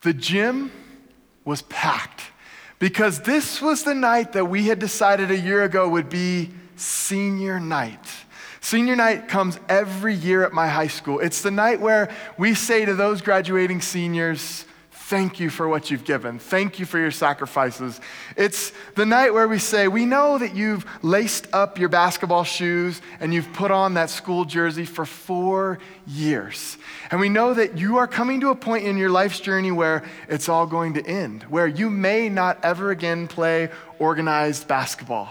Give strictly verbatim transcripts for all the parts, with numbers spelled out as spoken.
the gym was packed because this was the night that we had decided a year ago would be senior night. Senior night comes every year at my high school. It's the night where we say to those graduating seniors, thank you for what you've given. Thank you for your sacrifices. It's the night where we say, we know that you've laced up your basketball shoes and you've put on that school jersey for four years. And we know that you are coming to a point in your life's journey where it's all going to end, where you may not ever again play organized basketball.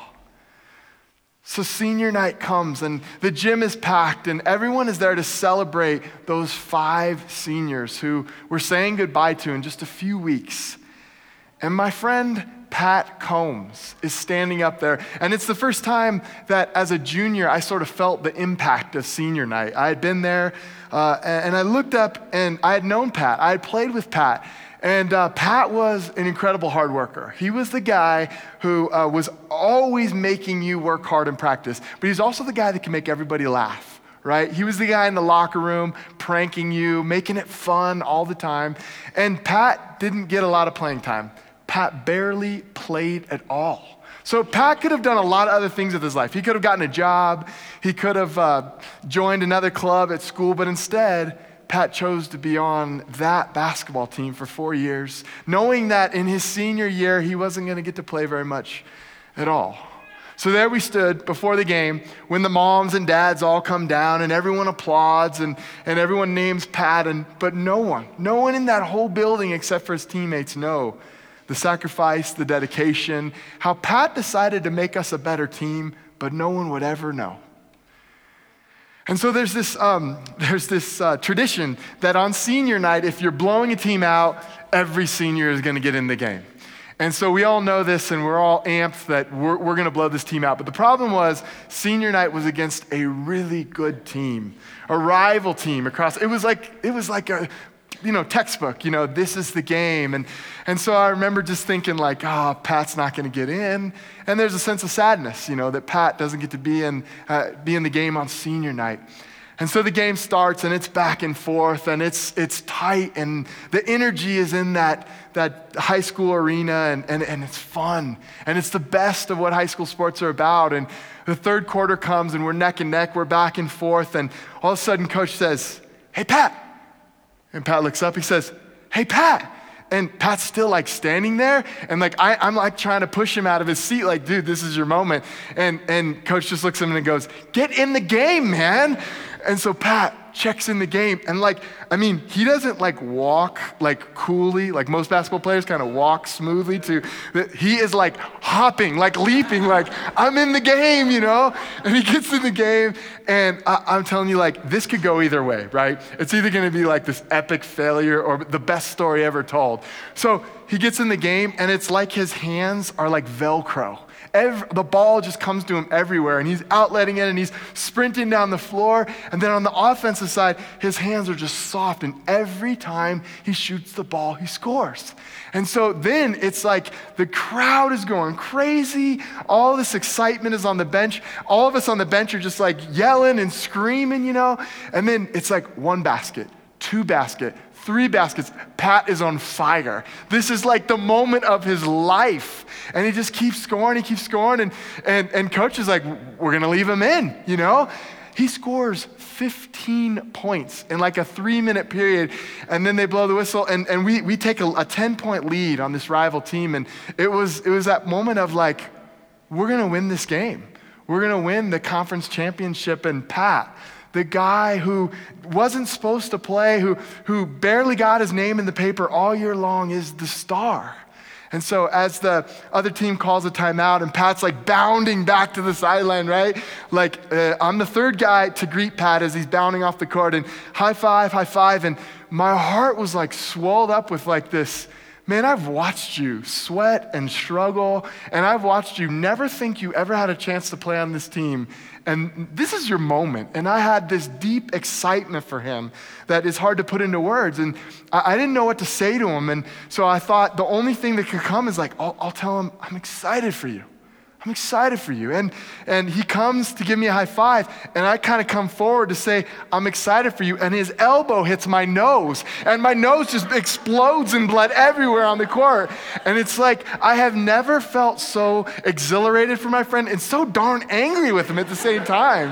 So senior night comes and the gym is packed and everyone is there to celebrate those five seniors who we're saying goodbye to in just a few weeks. And my friend Pat Combs is standing up there. And it's the first time that as a junior, I sort of felt the impact of senior night. I had been there uh, and I looked up and I had known Pat. I had played with Pat. And uh, Pat was an incredible hard worker. He was the guy who uh, was always making you work hard in practice, but he's also the guy that can make everybody laugh, right? He was the guy in the locker room pranking you, making it fun all the time. And Pat didn't get a lot of playing time. Pat barely played at all. So Pat could have done a lot of other things with his life. He could have gotten a job. He could have uh, joined another club at school, but instead, Pat chose to be on that basketball team for four years, knowing that in his senior year, he wasn't going to get to play very much at all. So there we stood before the game when the moms and dads all come down and everyone applauds and, and everyone names Pat, and but no one, no one in that whole building except for his teammates know the sacrifice, the dedication, how Pat decided to make us a better team, but no one would ever know. And so there's this um, there's this uh, tradition that on senior night, if you're blowing a team out, every senior is going to get in the game. And so we all know this, and we're all amped that we're, we're going to blow this team out. But the problem was, senior night was against a really good team, a rival team across. It was like it was like a you know textbook. You know, this is the game. And and so I remember just thinking like, oh, Pat's not going to get in. And there's a sense of sadness, you know, that Pat doesn't get to be in uh, be in the game on senior night. And so the game starts and it's back and forth and it's it's tight and the energy is in that that high school arena and, and, and it's fun. And it's the best of what high school sports are about. And the third quarter comes and we're neck and neck, we're back and forth. And all of a sudden coach says, hey, Pat. And Pat looks up, he says, hey, Pat. And Pat's still like standing there and like I, I'm like trying to push him out of his seat like, dude, this is your moment. And, and coach just looks at him and goes, get in the game, man. And so Pat checks in the game and like, I mean, he doesn't like walk like coolly, like most basketball players kind of walk smoothly to, he is like hopping, like leaping, like I'm in the game, you know? And he gets in the game and I, I'm telling you like, this could go either way, right? It's either gonna be like this epic failure or the best story ever told. So he gets in the game and it's like his hands are like Velcro. Every, the ball just comes to him everywhere and he's outletting it and he's sprinting down the floor. And then on the offensive side, his hands are just soft and every time he shoots the ball, he scores. And so then it's like the crowd is going crazy. All this excitement is on the bench. All of us on the bench are just like yelling and screaming, you know? And then it's like one basket, two basket, three baskets. Pat is on fire. This is like the moment of his life. And he just keeps scoring, he keeps scoring. And, and, and coach is like, we're gonna leave him in, you know? He scores fifteen points in like a three minute period. And then they blow the whistle and, and we, we take a, a ten point lead on this rival team. And it was, it was that moment of like, we're gonna win this game. We're gonna win the conference championship. And Pat, the guy who wasn't supposed to play, who, who barely got his name in the paper all year long, is the star. And so as the other team calls a timeout and Pat's like bounding back to the sideline, right? Like uh, I'm the third guy to greet Pat as he's bounding off the court and high five, high five. And my heart was like swelled up with like this, man, I've watched you sweat and struggle, and I've watched you never think you ever had a chance to play on this team. And this is your moment. And I had this deep excitement for him that is hard to put into words. And I, I didn't know what to say to him. And so I thought the only thing that could come is like, I'll, I'll tell him, I'm excited for you. I'm excited for you. And, and he comes to give me a high five, and I kind of come forward to say, I'm excited for you. And his elbow hits my nose, and my nose just explodes in blood everywhere on the court. And it's like, I have never felt so exhilarated for my friend and so darn angry with him at the same time.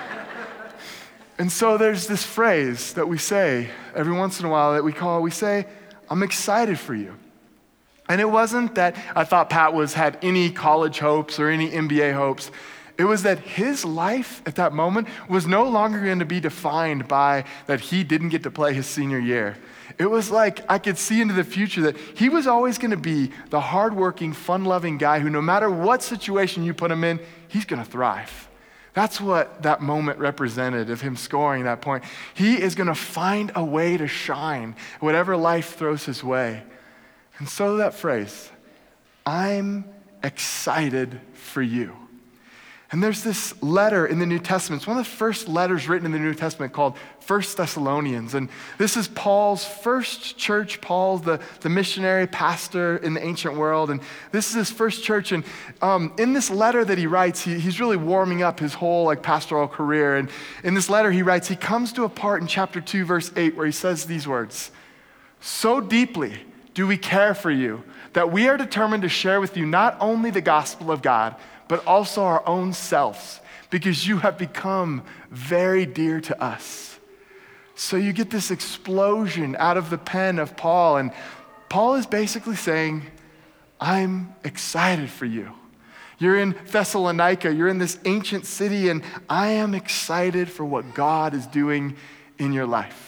And so there's this phrase that we say every once in a while that we call, we say, I'm excited for you. And it wasn't that I thought Pat was had any college hopes or any N B A hopes. It was that his life at that moment was no longer going to be defined by that he didn't get to play his senior year. It was like I could see into the future that he was always going to be the hardworking, fun-loving guy who no matter what situation you put him in, he's going to thrive. That's what that moment represented of him scoring that point. He is going to find a way to shine, whatever life throws his way. And so that phrase, I'm excited for you. And there's this letter in the New Testament. It's one of the first letters written in the New Testament called First Thessalonians. And this is Paul's first church. Paul's the, the missionary pastor in the ancient world. And this is his first church. And um, in this letter that he writes, he, he's really warming up his whole like pastoral career. And in this letter he writes, he comes to a part in chapter two, verse eight, where he says these words, so deeply do we care for you that we are determined to share with you not only the gospel of God, but also our own selves, because you have become very dear to us. So you get this explosion out of the pen of Paul, and Paul is basically saying, I'm excited for you. You're in Thessalonica, you're in this ancient city, and I am excited for what God is doing in your life.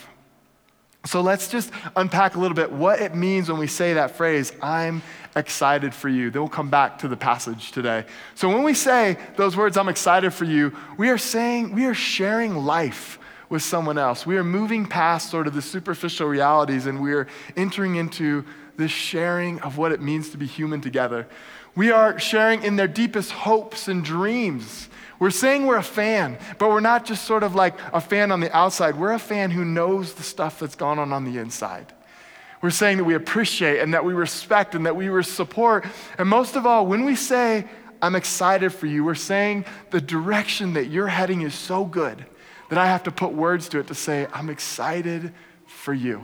So let's just unpack a little bit what it means when we say that phrase, I'm excited for you. Then we'll come back to the passage today. So when we say those words, I'm excited for you, we are saying, we are sharing life with someone else. We are moving past sort of the superficial realities, and we are entering into this sharing of what it means to be human together. We are sharing in their deepest hopes and dreams. We're saying we're a fan, but we're not just sort of like a fan on the outside. We're a fan who knows the stuff that's gone on on the inside. We're saying that we appreciate and that we respect and that we support. And most of all, when we say, I'm excited for you, we're saying the direction that you're heading is so good that I have to put words to it to say, I'm excited for you.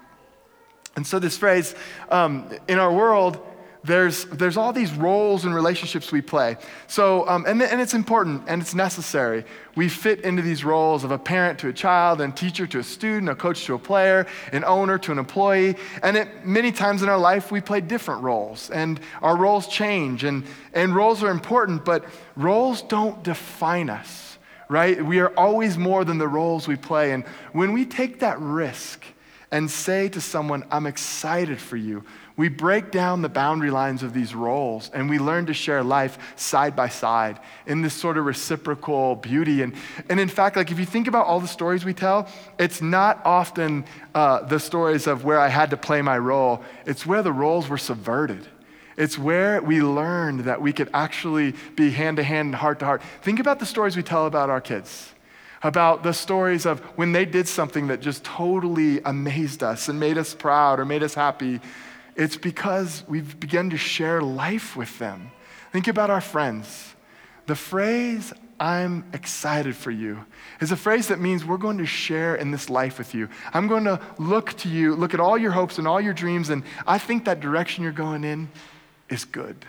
And so this phrase, um, in our world, There's there's all these roles and relationships we play. So, um, and, and it's important and it's necessary. We fit into these roles of a parent to a child, and teacher to a student, a coach to a player, an owner to an employee. And it, many times in our life, we play different roles, and our roles change, and, and roles are important, but roles don't define us, right? We are always more than the roles we play. And when we take that risk and say to someone, I'm excited for you, we break down the boundary lines of these roles, and we learn to share life side by side in this sort of reciprocal beauty. And, and in fact, like if you think about all the stories we tell, it's not often uh, the stories of where I had to play my role. It's where the roles were subverted. It's where we learned that we could actually be hand to hand and heart to heart. Think about the stories we tell about our kids, about the stories of when they did something that just totally amazed us and made us proud or made us happy. It's because we've begun to share life with them. Think about our friends. The phrase, I'm excited for you, is a phrase that means we're going to share in this life with you. I'm going to look to you, look at all your hopes and all your dreams, and I think that direction you're going in is good.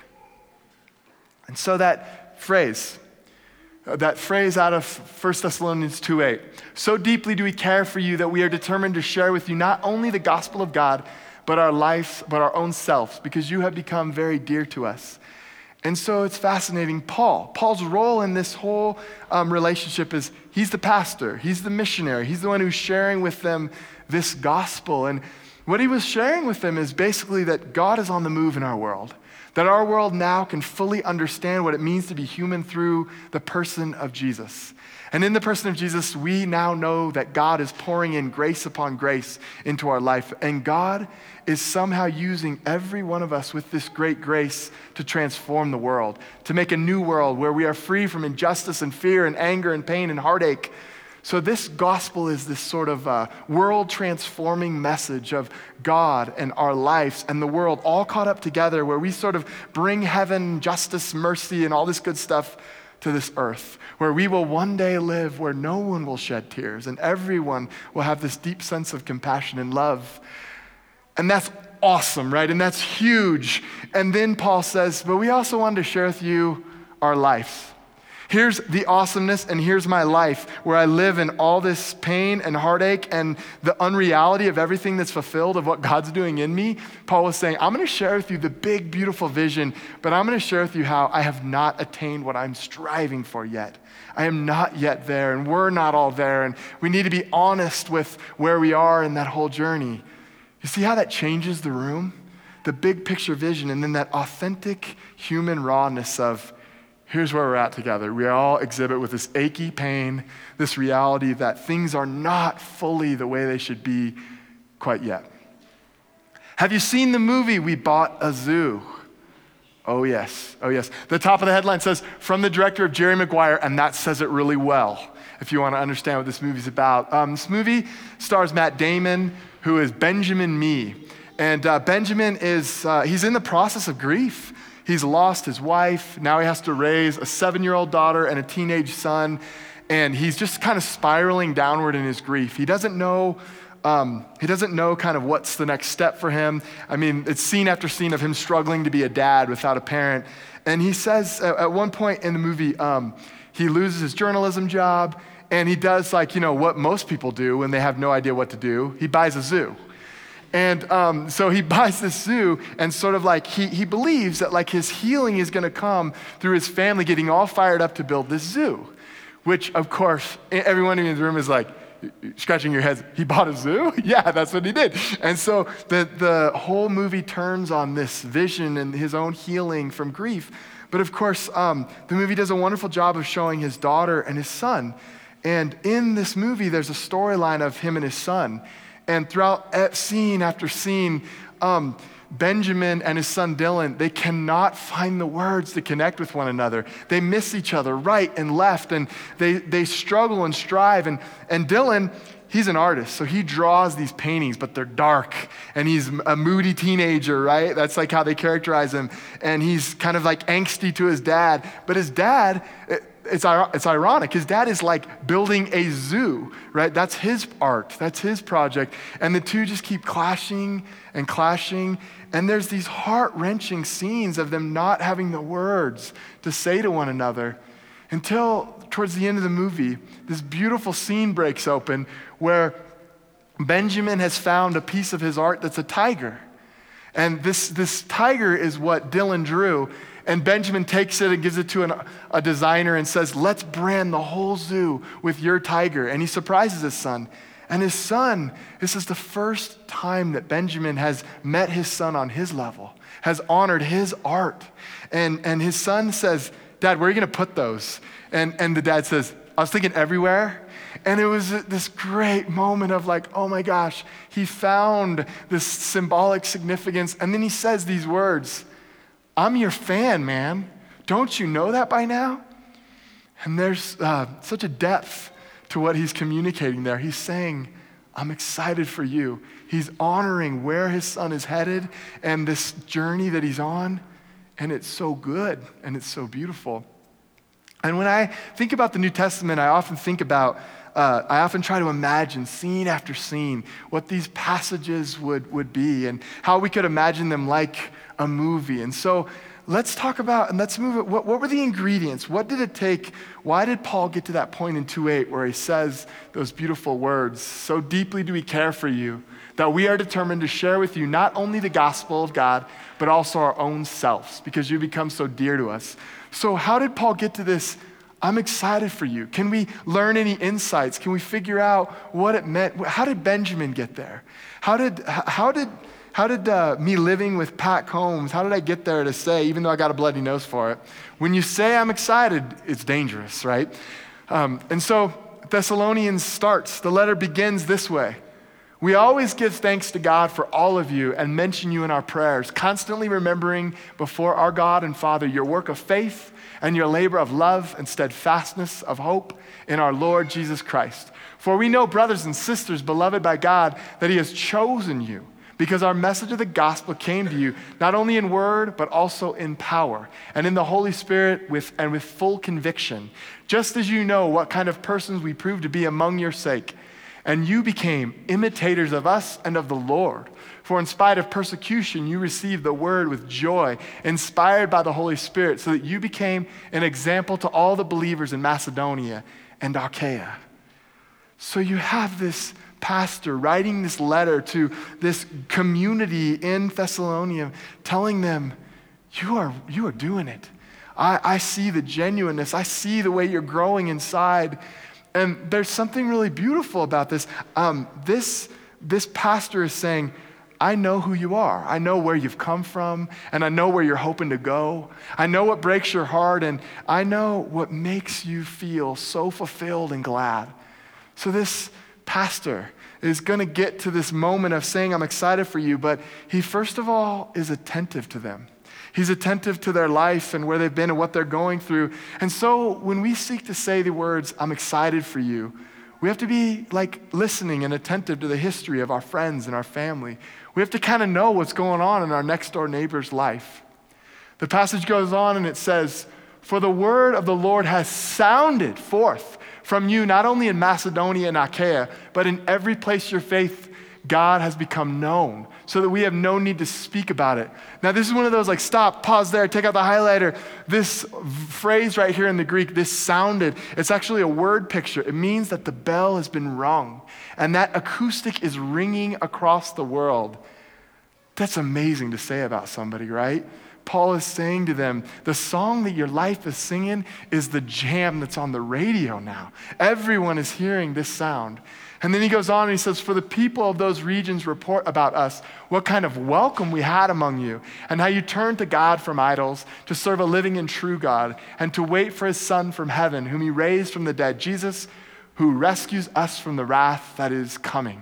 And so that phrase, that phrase out of First Thessalonians two eight, so deeply do we care for you that we are determined to share with you not only the gospel of God, but our lives, but our own selves, because you have become very dear to us. And so it's fascinating. Paul, Paul's role in this whole um, relationship is he's the pastor, he's the missionary, he's the one who's sharing with them this gospel. And what he was sharing with them is basically that God is on the move in our world, that our world now can fully understand what it means to be human through the person of Jesus. And in the person of Jesus, we now know that God is pouring in grace upon grace into our life. And God is somehow using every one of us with this great grace to transform the world, to make a new world where we are free from injustice and fear and anger and pain and heartache, So this gospel is this sort of uh, world-transforming message of God and our lives and the world all caught up together, where we sort of bring heaven, justice, mercy, and all this good stuff to this earth, where we will one day live where no one will shed tears and everyone will have this deep sense of compassion and love. And that's awesome, right? And that's huge. And then Paul says, but we also wanted to share with you our life. Here's the awesomeness, and here's my life, where I live in all this pain and heartache and the unreality of everything that's fulfilled of what God's doing in me. Paul was saying, I'm gonna share with you the big, beautiful vision, but I'm gonna share with you how I have not attained what I'm striving for yet. I am not yet there, and we're not all there, and we need to be honest with where we are in that whole journey. You see how that changes the room? The big picture vision, and then that authentic human rawness of, here's where we're at together. We all exhibit with this achy pain, this reality that things are not fully the way they should be quite yet. Have you seen the movie We Bought a Zoo? Oh yes, oh yes. The top of the headline says, from the director of Jerry Maguire, and that says it really well, if you want to understand what this movie's about. Um, this movie stars Matt Damon, who is Benjamin Mee. And uh, Benjamin is, uh, he's in the process of grief. He's lost his wife. Now he has to raise a seven-year-old daughter and a teenage son. And he's just kind of spiraling downward in his grief. He doesn't know, um, he doesn't know kind of what's the next step for him. I mean, it's scene after scene of him struggling to be a dad without a parent. And he says at, at one point in the movie, um, he loses his journalism job, and he does like, you know, what most people do when they have no idea what to do. He buys a zoo. And um, so he buys this zoo, and sort of like he he believes that like his healing is gonna come through his family getting all fired up to build this zoo, which of course everyone in the room is like scratching your heads. He bought a zoo? Yeah, that's what he did. And so the the whole movie turns on this vision and his own healing from grief. But of course, um, the movie does a wonderful job of showing his daughter and his son. And in this movie, there's a storyline of him and his son. And throughout scene after scene, um, Benjamin and his son Dylan, they cannot find the words to connect with one another. They miss each other right and left, and they they struggle and strive. And, and Dylan, he's an artist, so he draws these paintings, but they're dark, and he's a moody teenager, right? That's like how they characterize him. And he's kind of like angsty to his dad, but his dad, it, It's, it's ironic. His dad is like building a zoo, right? That's his art. That's his project. And the two just keep clashing and clashing. And there's these heart-wrenching scenes of them not having the words to say to one another until towards the end of the movie, this beautiful scene breaks open where Benjamin has found a piece of his art that's a tiger. And this, this tiger is what Dylan drew. And Benjamin takes it and gives it to an, a designer and says, let's brand the whole zoo with your tiger. And he surprises his son. And his son, this is the first time that Benjamin has met his son on his level, has honored his art. And, and his son says, Dad, where are you gonna put those? And, and the dad says, I was thinking everywhere. And it was this great moment of like, oh my gosh, he found this symbolic significance. And then he says these words, I'm your fan, man. Don't you know that by now? And there's uh, such a depth to what he's communicating there. He's saying, I'm excited for you. He's honoring where his son is headed and this journey that he's on. And it's so good and it's so beautiful. And when I think about the New Testament, I often think about, uh, I often try to imagine scene after scene what these passages would, would be and how we could imagine them like a movie. And so let's talk about, and let's move it, what, what were the ingredients? What did it take? Why did Paul get to that point in two eight where he says those beautiful words, so deeply do we care for you that we are determined to share with you not only the gospel of God, but also our own selves, because you become so dear to us. So how did Paul get to this? I'm excited for you. Can we learn any insights? Can we figure out what it meant? How did Benjamin get there? How did, how did, how did uh, me living with Pat Combs, how did I get there to say, even though I got a bloody nose for it, when you say I'm excited, it's dangerous, right? Um, and so Thessalonians starts, the letter begins this way. We always give thanks to God for all of you and mention you in our prayers, constantly remembering before our God and Father your work of faith and your labor of love and steadfastness of hope in our Lord Jesus Christ. For we know, brothers and sisters, beloved by God, that he has chosen you, because our message of the gospel came to you, not only in word, but also in power, and in the Holy Spirit with, and with full conviction, just as you know what kind of persons we proved to be among your sake. And you became imitators of us and of the Lord. For in spite of persecution, you received the word with joy, inspired by the Holy Spirit, so that you became an example to all the believers in Macedonia and Achaia. So you have this pastor writing this letter to this community in Thessalonica, telling them, you are, you are doing it. I, I see the genuineness. I see the way you're growing inside. And there's something really beautiful about this. Um, this, this pastor is saying, I know who you are. I know where you've come from, and I know where you're hoping to go. I know what breaks your heart, and I know what makes you feel so fulfilled and glad. So this pastor is going to get to this moment of saying, I'm excited for you, but he first of all is attentive to them. He's attentive to their life and where they've been and what they're going through. And so when we seek to say the words, I'm excited for you, we have to be like listening and attentive to the history of our friends and our family. We have to kind of know what's going on in our next door neighbor's life. The passage goes on and it says, for the word of the Lord has sounded forth from you, not only in Macedonia and Achaia, but in every place your faith, God has become known, so that we have no need to speak about it. Now, this is one of those like, stop, pause there, take out the highlighter. This phrase right here in the Greek, this sounded, it's actually a word picture. It means that the bell has been rung, and that acoustic is ringing across the world. That's amazing to say about somebody, right? Paul is saying to them, the song that your life is singing is the jam that's on the radio now. Everyone is hearing this sound. And then he goes on and he says, for the people of those regions report about us what kind of welcome we had among you, and how you turned to God from idols to serve a living and true God, and to wait for his Son from heaven, whom he raised from the dead, Jesus, who rescues us from the wrath that is coming.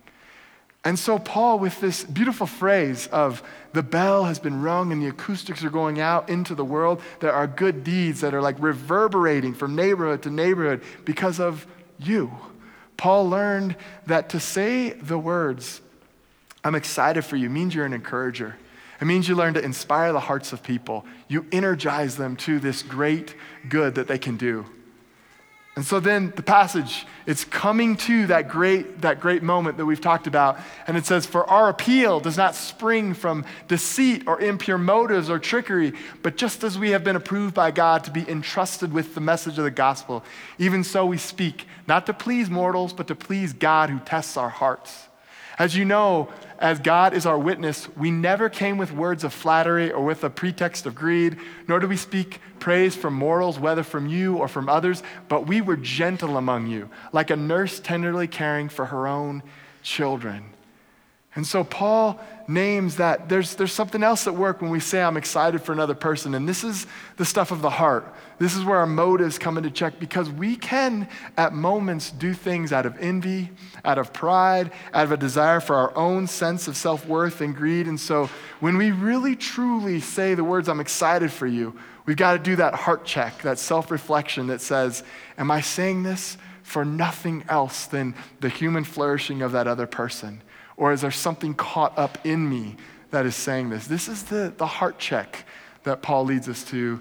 And so Paul, with this beautiful phrase of the bell has been rung and the acoustics are going out into the world, there are good deeds that are like reverberating from neighborhood to neighborhood because of you. Paul learned that to say the words, I'm excited for you, means you're an encourager. It means you learn to inspire the hearts of people. You energize them to this great good that they can do. And so then the passage, it's coming to that great, that great moment that we've talked about. And it says, for our appeal does not spring from deceit or impure motives or trickery, but just as we have been approved by God to be entrusted with the message of the gospel, even so we speak, not to please mortals, but to please God who tests our hearts. As you know, as God is our witness, we never came with words of flattery or with a pretext of greed, nor do we speak praise from mortals, whether from you or from others, but we were gentle among you, like a nurse tenderly caring for her own children. And so Paul names that there's, there's something else at work when we say I'm excited for another person, and this is the stuff of the heart. This is where our motives come into check, because we can at moments do things out of envy, out of pride, out of a desire for our own sense of self-worth and greed. And so when we really truly say the words, I'm excited for you, we've got to do that heart check, that self-reflection that says, am I saying this for nothing else than the human flourishing of that other person? Or is there something caught up in me that is saying this? This is the, the heart check that Paul leads us to.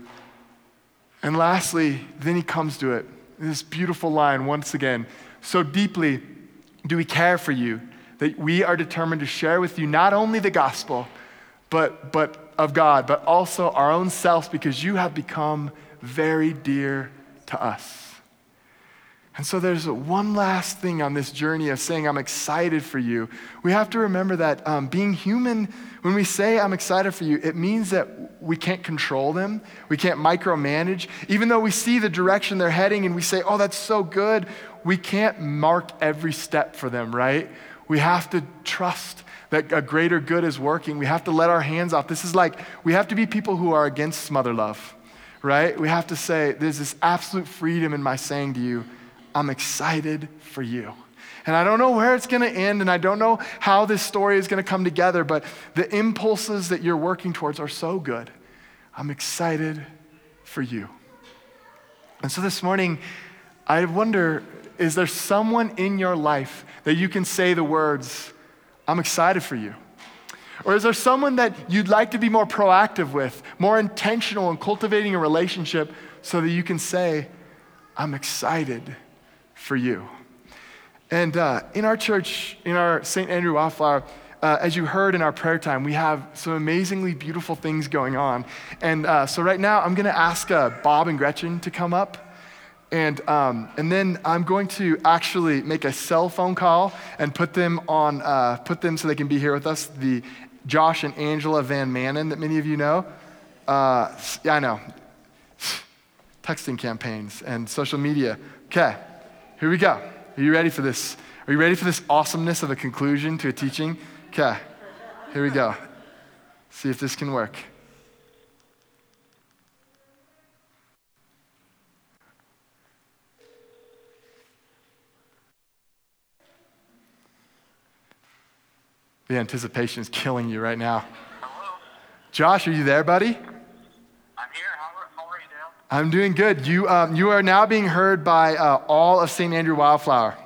And lastly, then he comes to it. This beautiful line once again. So deeply do we care for you that we are determined to share with you not only the gospel, but, but of God, but also our own selves, because you have become very dear to us. And so there's one last thing on this journey of saying I'm excited for you. We have to remember that um, being human, when we say I'm excited for you, it means that we can't control them. We can't micromanage. Even though we see the direction they're heading and we say, oh, that's so good, we can't mark every step for them, right? We have to trust that a greater good is working. We have to let our hands off. This is like, we have to be people who are against smother love, right? We have to say, there's this absolute freedom in my saying to you, I'm excited for you. And I don't know where it's gonna end, and I don't know how this story is gonna come together, but the impulses that you're working towards are so good. I'm excited for you. And so this morning, I wonder, is there someone in your life that you can say the words, I'm excited for you? Or is there someone that you'd like to be more proactive with, more intentional in cultivating a relationship so that you can say, I'm excited for you? And uh, in our church, in our Saint Andrew Wildflower, uh, as you heard in our prayer time, we have some amazingly beautiful things going on. And uh, so right now, I'm gonna ask uh, Bob and Gretchen to come up. And um, and then I'm going to actually make a cell phone call and put them on, uh, put them so they can be here with us. The Josh and Angela Van Manen that many of you know. Uh, yeah, I know. Texting campaigns and social media. Okay, here we go. Are you ready for this? Are you ready for this awesomeness of a conclusion to a teaching? Okay, here we go. See if this can work. The anticipation is killing you right now. Hello? Josh, are you there, buddy? I'm here. How are, how are you, Dale? I'm doing good. You, um, you are now being heard by uh, all of Saint Andrew Wildflower.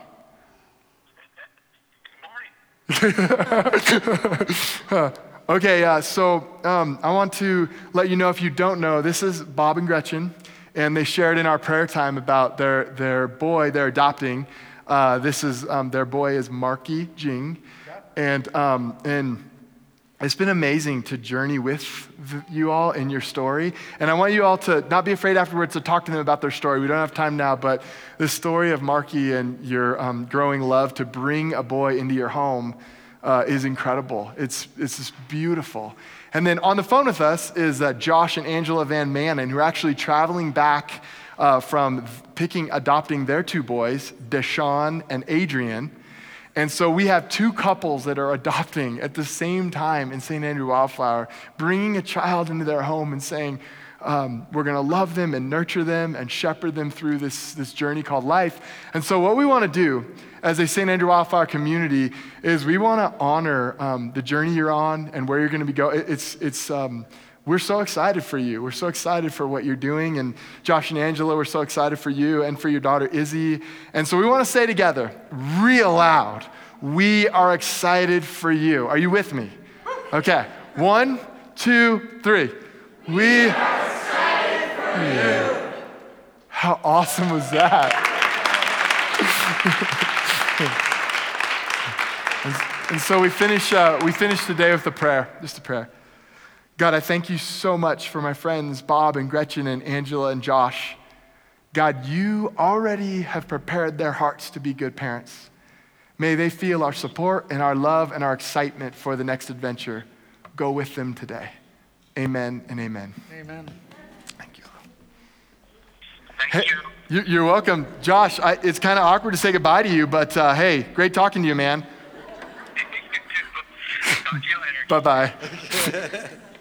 Good morning. Okay, uh, so um, I want to let you know, if you don't know, this is Bob and Gretchen, and they shared in our prayer time about their, their boy they're adopting. Uh, this is, um, their boy is Marky Jing. And um, and it's been amazing to journey with you all in your story. And I want you all to not be afraid afterwards to talk to them about their story. We don't have time now, but the story of Marky and your um, growing love to bring a boy into your home uh, is incredible. It's, it's just beautiful. And then on the phone with us is uh, Josh and Angela Van Manen, who are actually traveling back uh, from picking, adopting their two boys, Deshaun and Adrian. And so we have two couples that are adopting at the same time in Saint Andrew Wildflower, bringing a child into their home and saying, um, we're gonna love them and nurture them and shepherd them through this, this journey called life. And so what we wanna do as a Saint Andrew Wildflower community is we wanna honor um, the journey you're on and where you're gonna be going. It's, it's, um, we're so excited for you. We're so excited for what you're doing. And Josh and Angela, we're so excited for you and for your daughter, Izzy. And so we want to say together, real loud, we are excited for you. Are you with me? Okay, one, two, three. We are excited for you. How awesome was that? and, and so we finish, uh, we finish the day with a prayer, just a prayer. God, I thank you so much for my friends, Bob and Gretchen and Angela and Josh. God, you already have prepared their hearts to be good parents. May they feel our support and our love and our excitement for the next adventure. Go with them today. Amen and amen. Amen. Thank you. Thank Hey, you. you're welcome. Josh, I, it's kind of awkward to say goodbye to you, but uh, hey, great talking to you, man. Talk to you later. Bye-bye.